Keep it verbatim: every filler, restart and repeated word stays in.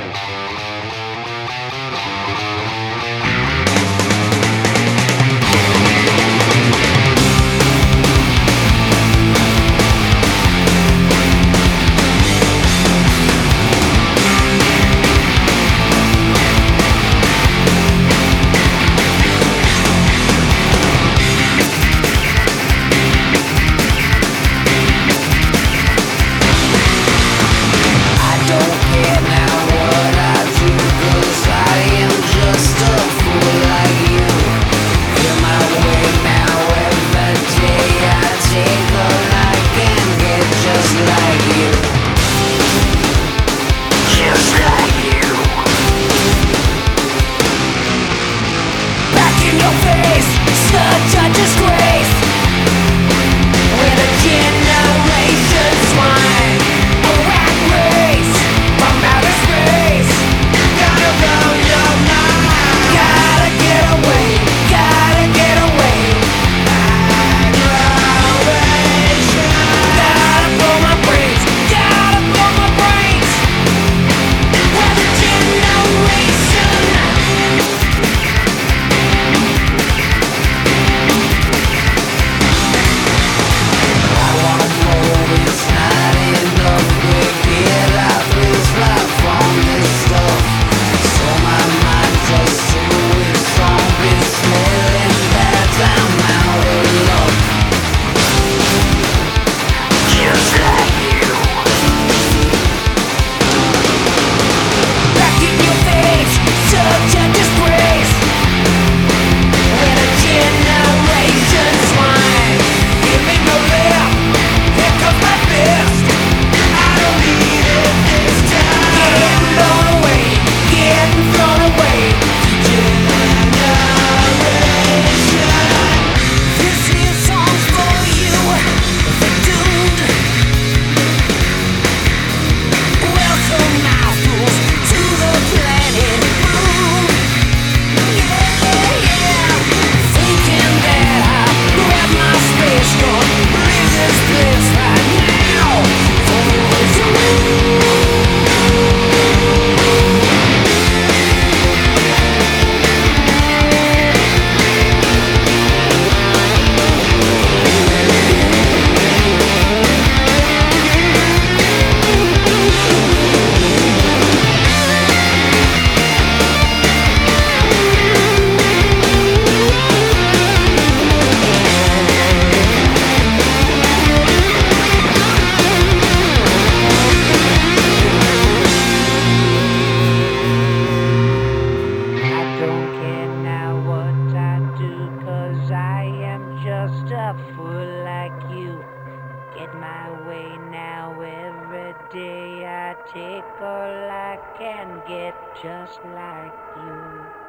Such a disgrace. We're the generation swine, a rat race from outer space. Gotta blow your mind. Gotta get away, gotta get away. Aggravation. Gotta blow my brains, gotta blow my brains. We're the generation. Just a fool like you. Get my way now. Every day I take all I can get, just like you.